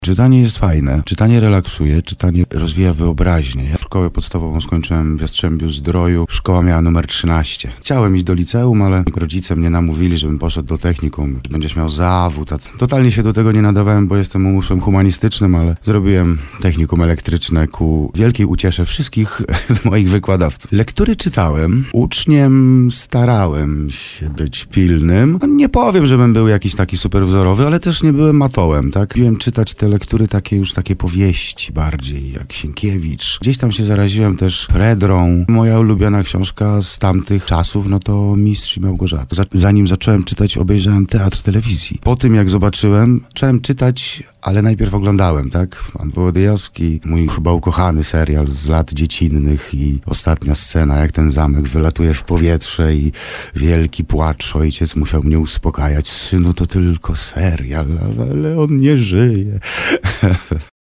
Czytanie jest fajne, czytanie relaksuje, czytanie rozwija wyobraźnię. Ja szkołę podstawową skończyłem w Jastrzębiu-Zdroju, szkoła miała numer 13. Chciałem iść do liceum, ale rodzice mnie namówili, żebym poszedł do technikum, że będziesz miał zawód. Totalnie się do tego nie nadawałem, bo jestem umysłem humanistycznym, ale zrobiłem technikum elektryczne ku wielkiej uciesze wszystkich moich wykładowców. Lektury czytałem, uczniem starałem się być pilnym. Nie powiem, żebym był jakiś taki super wzorowy, ale też nie byłem matołem, tak? Lubiłem czytać te lektury takie powieści bardziej, jak Sienkiewicz. Gdzieś tam się zaraziłem też Fredrą. Moja ulubiona książka z tamtych czasów, no to Mistrz i Małgorzata. Zanim zacząłem czytać, obejrzałem teatr telewizji. Po tym, jak zobaczyłem, zacząłem czytać, ale najpierw oglądałem, tak? Pan Wołodyjowski, mój chyba ukochany serial z lat dziecinnych i ostatnia scena, jak ten zamek wylatuje w powietrze i wielki płacz. Ojciec musiał mnie uspokajać. Synu, to tylko serial, ale on nie żyje.